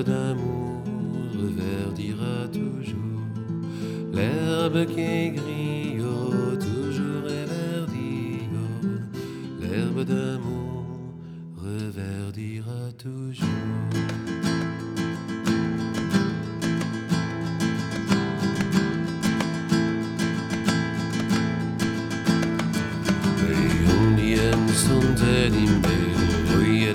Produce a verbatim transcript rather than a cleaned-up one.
l'herbe d'amour reverdira toujours, l'herbe qui est grise, oh, toujours est verdie, oh, l'herbe d'amour reverdira toujours. Sonntag im Bett.